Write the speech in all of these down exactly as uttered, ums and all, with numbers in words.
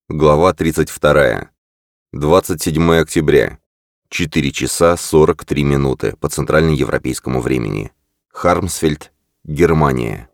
Глава тридцать вторая. двадцать седьмое октября. четыре часа сорок три минуты по центральноевропейскому времени. Хармсфельд, Германия.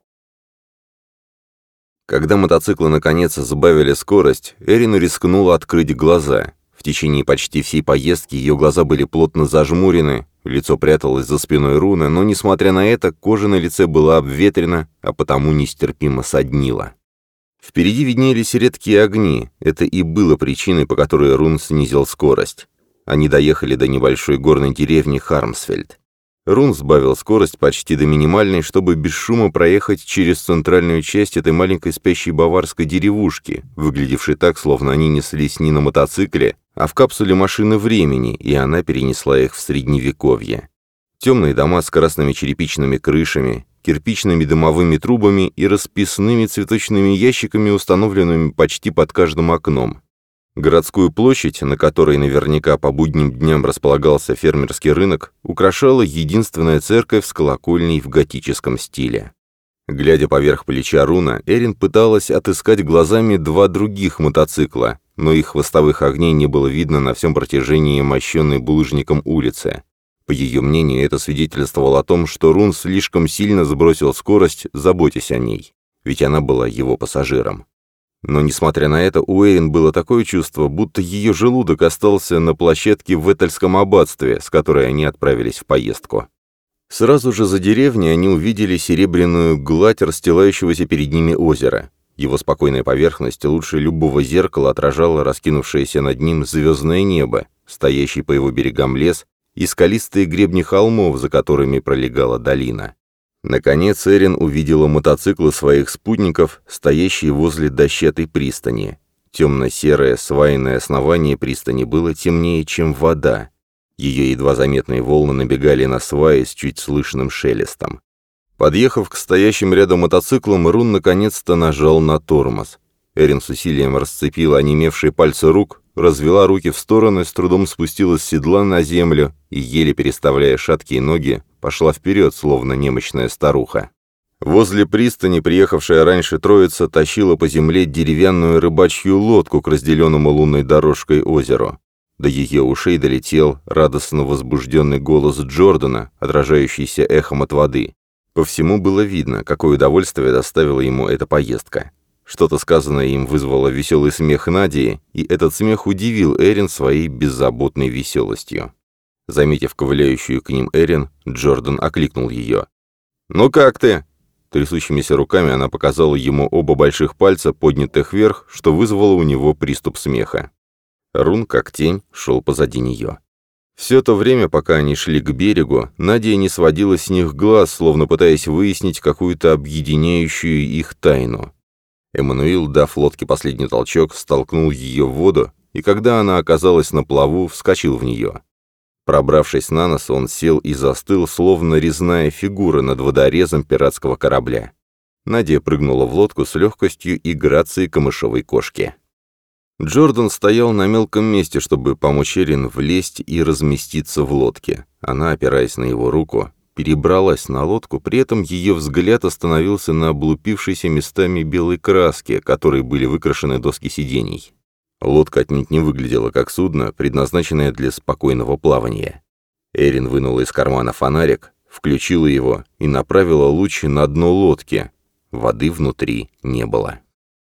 Когда мотоциклы наконец сбавили скорость, Эрин рискнула открыть глаза. В течение почти всей поездки ее глаза были плотно зажмурены, лицо пряталось за спиной Руна, но, несмотря на это, кожа на лице была обветрена, а потому нестерпимо соднила. Впереди виднелись редкие огни, это и было причиной, по которой Рун снизил скорость. Они доехали до небольшой горной деревни Хармсфельд. Рун сбавил скорость почти до минимальной, чтобы без шума проехать через центральную часть этой маленькой спящей баварской деревушки, выглядевшей так, словно они неслись не на мотоцикле, а в капсуле машины времени, и она перенесла их в Средневековье. Темные дома с красными черепичными крышами, кирпичными дымовыми трубами и расписными цветочными ящиками, установленными почти под каждым окном. Городскую площадь, на которой наверняка по будним дням располагался фермерский рынок, украшала единственная церковь с колокольней в готическом стиле. Глядя поверх плеча Руна, Эрин пыталась отыскать глазами два других мотоцикла, но их хвостовых огней не было видно на всем протяжении мощенной булыжником улицы. По ее мнению, это свидетельствовало о том, что Рун слишком сильно сбросил скорость, заботясь о ней, ведь она была его пассажиром. Но, несмотря на это, у Эрин было такое чувство, будто ее желудок остался на площадке в Этельском аббатстве, с которой они отправились в поездку. Сразу же за деревней они увидели серебряную гладь расстилающегося перед ними озера. Его спокойная поверхность лучше любого зеркала отражала раскинувшееся над ним звездное небо, стоящий по его берегам лес, и скалистые гребни холмов, за которыми пролегала долина. Наконец Эрин увидела мотоциклы своих спутников, стоящие возле дощатой пристани. Темно-серое свайное основание пристани было темнее, чем вода. Ее едва заметные волны набегали на сваи с чуть слышным шелестом. Подъехав к стоящим рядом мотоциклам, Рун наконец-то нажал на тормоз. Эрин с усилием расцепила онемевшие пальцы рук, развела руки в стороны, с трудом спустилась с седла на землю и, еле переставляя шаткие ноги, пошла вперед, словно немощная старуха. Возле пристани, приехавшая раньше троица, тащила по земле деревянную рыбачью лодку к разделенному лунной дорожкой озеру. До ее ушей долетел радостно возбужденный голос Джордана, отражающийся эхом от воды. По всему было видно, какое удовольствие доставила ему эта поездка. Что-то сказанное им вызвало веселый смех Надии, и этот смех удивил Эрин своей беззаботной веселостью. Заметив ковыляющую к ним Эрин, Джордан окликнул ее. «Ну как ты?» Трясущимися руками она показала ему оба больших пальца, поднятых вверх, что вызвало у него приступ смеха. Рун, как тень, шел позади нее. Все то время, пока они шли к берегу, Надя не сводила с них глаз, словно пытаясь выяснить какую-то объединяющую их тайну. Эммануил, дав лодке последний толчок, столкнул ее в воду, и когда она оказалась на плаву, вскочил в нее. Пробравшись на нос, он сел и застыл, словно резная фигура над водорезом пиратского корабля. Надя прыгнула в лодку с легкостью и грацией камышовой кошки. Джордан стоял на мелком месте, чтобы помочь Эрин влезть и разместиться в лодке. Она, опираясь на его руку, перебралась на лодку, при этом ее взгляд остановился на облупившейся местами белой краске, которой были выкрашены доски сидений. Лодка отнюдь не выглядела как судно, предназначенное для спокойного плавания. Эрин вынула из кармана фонарик, включила его и направила луч на дно лодки. Воды внутри не было.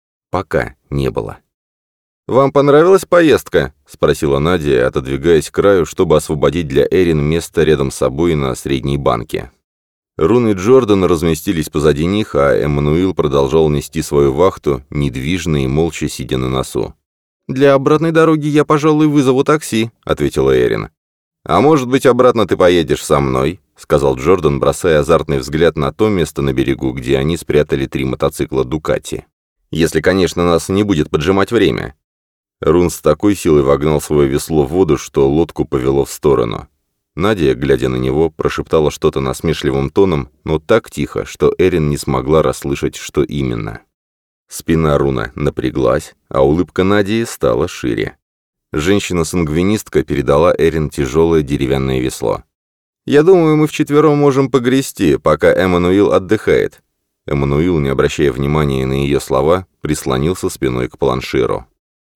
Пока не было. «Вам понравилась поездка?» — спросила Надя, отодвигаясь к краю, чтобы освободить для Эрин место рядом с собой на средней банке. Рун и Джордан разместились позади них, а Эммануил продолжал нести свою вахту, недвижно и молча сидя на носу. «Для обратной дороги я, пожалуй, вызову такси», — ответила Эрин. «А может быть, обратно ты поедешь со мной?» — сказал Джордан, бросая азартный взгляд на то место на берегу, где они спрятали три мотоцикла «Дукати». «Если, конечно, нас не будет поджимать время». Рун с такой силой вогнал свое весло в воду, что лодку повело в сторону. Надя, глядя на него, прошептала что-то насмешливым тоном, но так тихо, что Эрин не смогла расслышать, что именно. Спина Руна напряглась, а улыбка Нади стала шире. Женщина-сангвинистка передала Эрин тяжелое деревянное весло. «Я думаю, мы вчетвером можем погрести, пока Эммануил отдыхает». Эммануил, не обращая внимания на ее слова, прислонился спиной к планширу.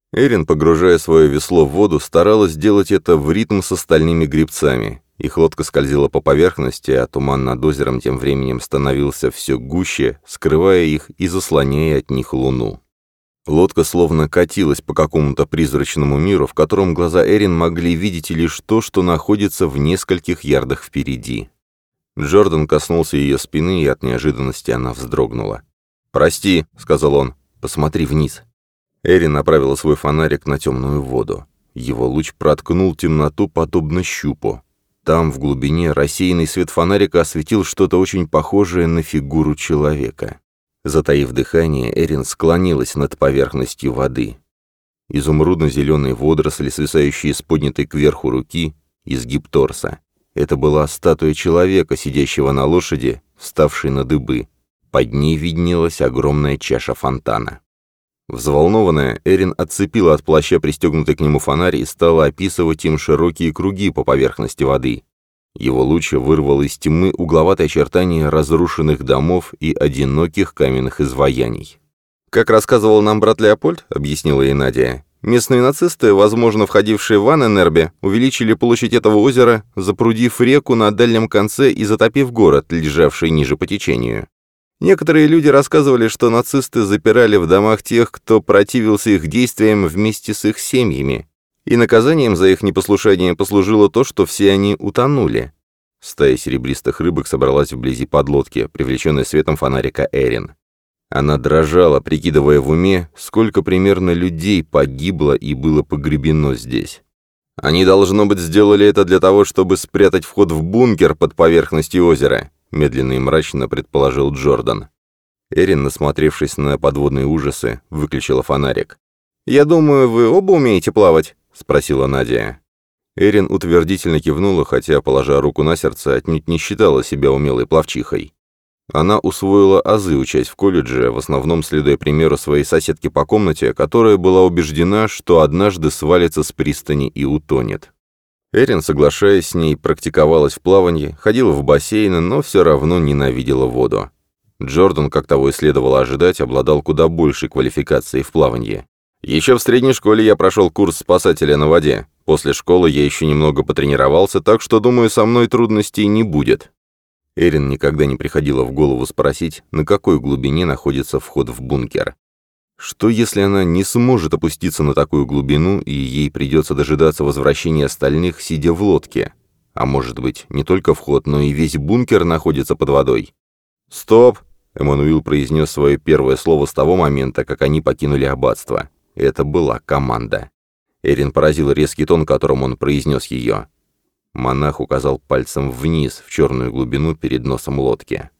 Эрин, погружая свое весло в воду, старалась сделать это в ритм с остальными гребцами. Их лодка скользила по поверхности, а туман над озером тем временем становился все гуще, скрывая их и заслоняя от них луну. Лодка словно катилась по какому-то призрачному миру, в котором глаза Эрин могли видеть лишь то, что находится в нескольких ярдах впереди. Джордан коснулся ее спины, и от неожиданности она вздрогнула. «Прости», — сказал он, — «посмотри вниз». Эрин направила свой фонарик на темную воду. Его луч проткнул темноту, подобно щупу. Там, в глубине, рассеянный свет фонарика осветил что-то очень похожее на фигуру человека. Затаив дыхание, Эрин склонилась над поверхностью воды. Изумрудно-зеленые водоросли, свисающие с поднятой кверху руки, изгиб торса. Это была статуя человека, сидящего на лошади, вставшей на дыбы. Под ней виднелась огромная чаша фонтана. Взволнованная, Эрин отцепила от плаща пристегнутый к нему фонарь и стала описывать им широкие круги по поверхности воды. Его луч вырвал из тьмы угловатые очертания разрушенных домов и одиноких каменных изваяний. «Как рассказывал нам брат Леопольд», — объяснила ей Надя, «местные нацисты, возможно, входившие в Анненербе, увеличили площадь этого озера, запрудив реку на дальнем конце и затопив город, лежавший ниже по течению. Некоторые люди рассказывали, что нацисты запирали в домах тех, кто противился их действиям вместе с их семьями, и наказанием за их непослушание послужило то, что все они утонули». Стая серебристых рыбок собралась вблизи подлодки, привлеченной светом фонарика Эрин. Она дрожала, прикидывая в уме, сколько примерно людей погибло и было погребено здесь. «Они, должно быть, сделали это для того, чтобы спрятать вход в бункер под поверхностью озера», медленно и мрачно предположил Джордан. Эрин, насмотревшись на подводные ужасы, выключила фонарик. «Я думаю, вы оба умеете плавать?» — спросила Надя. Эрин утвердительно кивнула, хотя, положа руку на сердце, отнюдь не считала себя умелой пловчихой. Она усвоила азы, учась в колледже, в основном следуя примеру своей соседки по комнате, которая была убеждена, что однажды свалится с пристани и утонет. Эрин, соглашаясь с ней, практиковалась в плавании, ходила в бассейн, но все равно ненавидела воду. Джордан, как того и следовало ожидать, обладал куда большей квалификацией в плавании. «Еще в средней школе я прошел курс спасателя на воде. После школы я еще немного потренировался, так что, думаю, со мной трудностей не будет». Эрин никогда не приходило в голову спросить, на какой глубине находится вход в бункер. Что, если она не сможет опуститься на такую глубину, и ей придется дожидаться возвращения остальных, сидя в лодке? А может быть, не только вход, но и весь бункер находится под водой? «Стоп!» — Эммануил произнес свое первое слово с того момента, как они покинули аббатство. Это была команда. Эрин поразил резкий тон, которым он произнес ее. Монах указал пальцем вниз, в черную глубину перед носом лодки.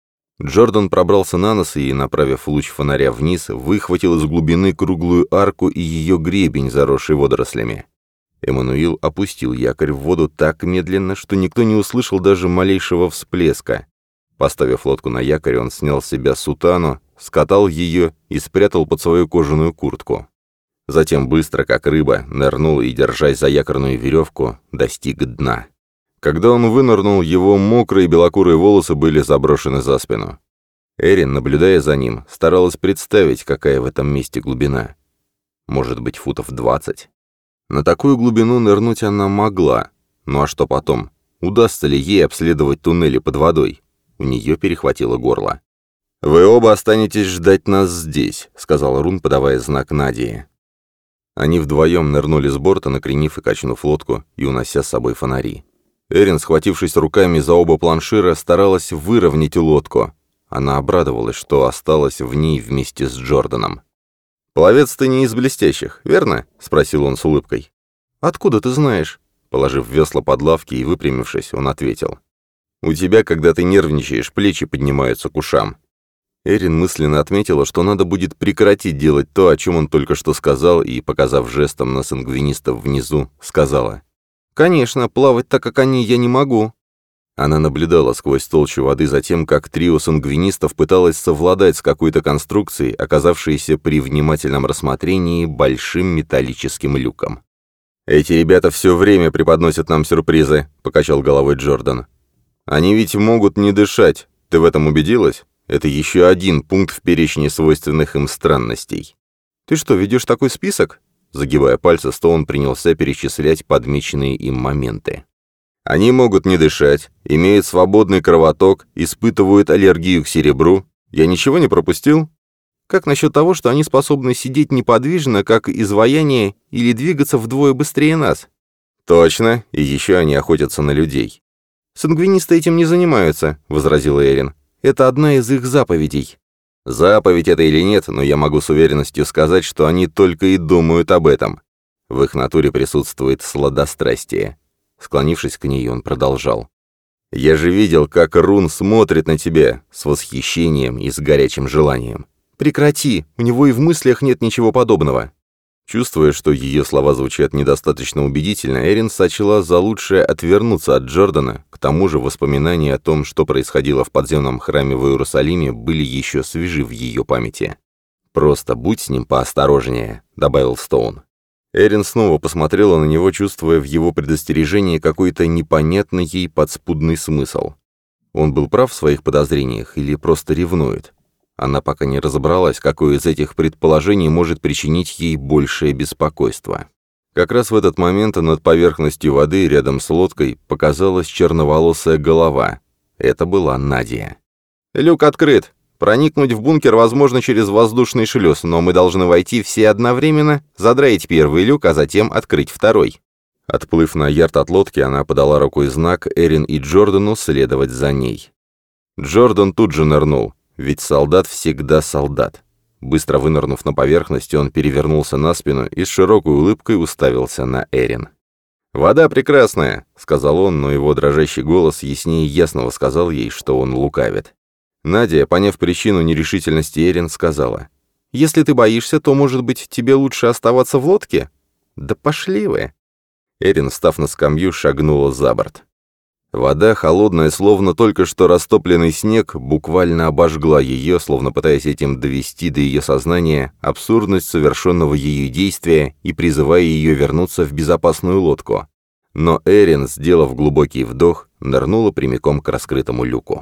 Джордан пробрался на нос и, направив луч фонаря вниз, выхватил из глубины круглую арку и ее гребень, заросший водорослями. Эммануил опустил якорь в воду так медленно, что никто не услышал даже малейшего всплеска. Поставив лодку на якорь, он снял с себя сутану, скатал ее и спрятал под свою кожаную куртку. Затем быстро, как рыба, нырнул и, держась за якорную веревку, достиг дна. Когда он вынырнул, его мокрые белокурые волосы были заброшены за спину. Эрин, наблюдая за ним, старалась представить, какая в этом месте глубина. Может быть, футов двадцать. На такую глубину нырнуть она могла. Ну а что потом? Удастся ли ей обследовать туннели под водой? У нее перехватило горло. «Вы оба останетесь ждать нас здесь», — сказал Рун, подавая знак Надии. Они вдвоем нырнули с борта, накренив и качнув лодку, и унося с собой фонари. Эрин, схватившись руками за оба планшира, старалась выровнять лодку. Она обрадовалась, что осталась в ней вместе с Джорданом. «Пловец ты не из блестящих, верно?» — спросил он с улыбкой. «Откуда ты знаешь?» Положив весла под лавки и выпрямившись, он ответил. «У тебя, когда ты нервничаешь, плечи поднимаются к ушам». Эрин мысленно отметила, что надо будет прекратить делать то, о чем он только что сказал, и, показав жестом на сангвинистов внизу, сказала: «Конечно, плавать так, как они, я не могу». Она наблюдала сквозь толщу воды за тем, как трио сангвинистов пыталось совладать с какой-то конструкцией, оказавшейся при внимательном рассмотрении большим металлическим люком. «Эти ребята все время преподносят нам сюрпризы», — покачал головой Джордан. «Они ведь могут не дышать. Ты в этом убедилась? Это еще один пункт в перечне свойственных им странностей». «Ты что, ведешь такой список?» Загибая пальцы, Стоун принялся перечислять подмеченные им моменты. Они могут не дышать, имеют свободный кровоток, испытывают аллергию к серебру. Я ничего не пропустил? Как насчет того, что они способны сидеть неподвижно, как изваяние, или двигаться вдвое быстрее нас? Точно, и еще они охотятся на людей. Сангвинисты этим не занимаются, возразила Эрин. Это одна из их заповедей. Заповедь это или нет, но я могу с уверенностью сказать, что они только и думают об этом. В их натуре присутствует сладострастие. Склонившись к ней, он продолжал. «Я же видел, как Рун смотрит на тебя с восхищением и с горячим желанием. Прекрати, у него и в мыслях нет ничего подобного». Чувствуя, что ее слова звучат недостаточно убедительно, Эрин сочла за лучшее отвернуться от Джордана. К тому же воспоминания о том, что происходило в подземном храме в Иерусалиме, были еще свежи в ее памяти. «Просто будь с ним поосторожнее», — добавил Стоун. Эрин снова посмотрела на него, чувствуя в его предостережении какой-то непонятный ей подспудный смысл. Он был прав в своих подозрениях или просто ревнует? Она пока не разобралась, какое из этих предположений может причинить ей большее беспокойство. Как раз в этот момент над поверхностью воды рядом с лодкой показалась черноволосая голова. Это была Надя. «Люк открыт. Проникнуть в бункер возможно через воздушный шлюз, но мы должны войти все одновременно, задраить первый люк, а затем открыть второй». Отплыв на ярд от лодки, она подала рукой знак Эрин и Джордану следовать за ней. Джордан тут же нырнул, ведь солдат всегда солдат. Быстро вынырнув на поверхность, он перевернулся на спину и с широкой улыбкой уставился на Эрин. «Вода прекрасная», — сказал он, но его дрожащий голос яснее ясного сказал ей, что он лукавит. Надя, поняв причину нерешительности Эрин, сказала: «Если ты боишься, то, может быть, тебе лучше оставаться в лодке? Да пошли вы!» Эрин, встав на скамью, шагнула за борт. Вода, холодная, словно только что растопленный снег, буквально обожгла ее, словно пытаясь этим довести до ее сознания абсурдность совершенного ею действия и призывая ее вернуться в безопасную лодку. Но Эрин, сделав глубокий вдох, нырнула прямиком к раскрытому люку.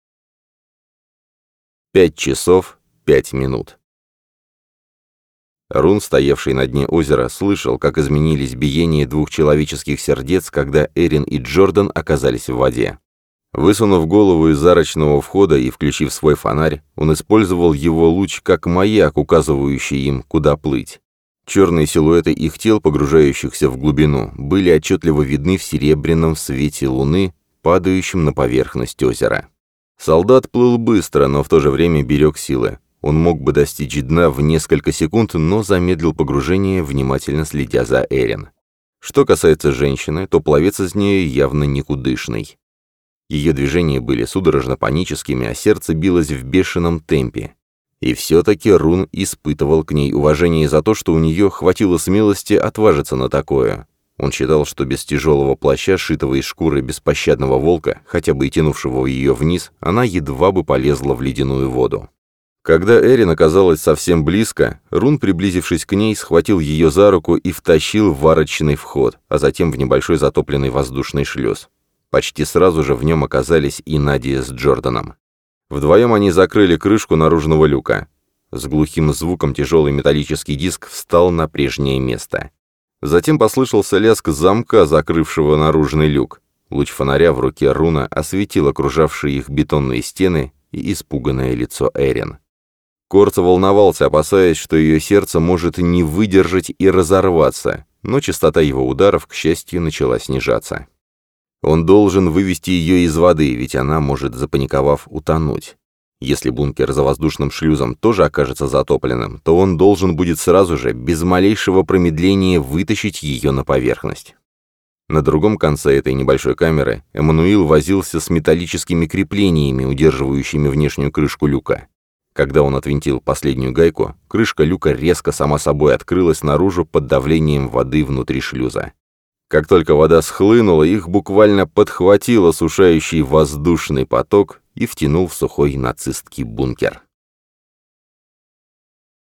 Пять часов, пять минут. Рун, стоявший на дне озера, слышал, как изменились биения двух человеческих сердец, когда Эрин и Джордан оказались в воде. Высунув голову из арочного входа и включив свой фонарь, он использовал его луч как маяк, указывающий им, куда плыть. Черные силуэты их тел, погружающихся в глубину, были отчетливо видны в серебряном свете луны, падающем на поверхность озера. Солдат плыл быстро, но в то же время берег силы. Он мог бы достичь дна в несколько секунд, но замедлил погружение, внимательно следя за Эрин. Что касается женщины, то пловец из нее явно никудышный. Ее движения были судорожно-паническими, а сердце билось в бешеном темпе. И все-таки Рун испытывал к ней уважение за то, что у нее хватило смелости отважиться на такое. Он считал, что без тяжелого плаща, сшитого из шкуры беспощадного волка, хотя бы и тянувшего ее вниз, она едва бы полезла в ледяную воду. Когда Эрин оказалась совсем близко, Рун, приблизившись к ней, схватил ее за руку и втащил в арочный вход, а затем в небольшой затопленный воздушный шлюз. Почти сразу же в нем оказались и Надя с Джорданом. Вдвоем они закрыли крышку наружного люка. С глухим звуком тяжелый металлический диск встал на прежнее место. Затем послышался лязг замка, закрывшего наружный люк. Луч фонаря в руке Руна осветил окружавшие их бетонные стены и испуганное лицо Эрин. Корца волновался, опасаясь, что ее сердце может не выдержать и разорваться, но частота его ударов, к счастью, начала снижаться. Он должен вывести ее из воды, ведь она может, запаниковав, утонуть. Если бункер за воздушным шлюзом тоже окажется затопленным, то он должен будет сразу же, без малейшего промедления, вытащить ее на поверхность. На другом конце этой небольшой камеры Эммануил возился с металлическими креплениями, удерживающими внешнюю крышку люка. Когда он отвинтил последнюю гайку, крышка люка резко сама собой открылась наружу под давлением воды внутри шлюза. Как только вода схлынула, их буквально подхватил осушающий воздушный поток и втянул в сухой нацистский бункер.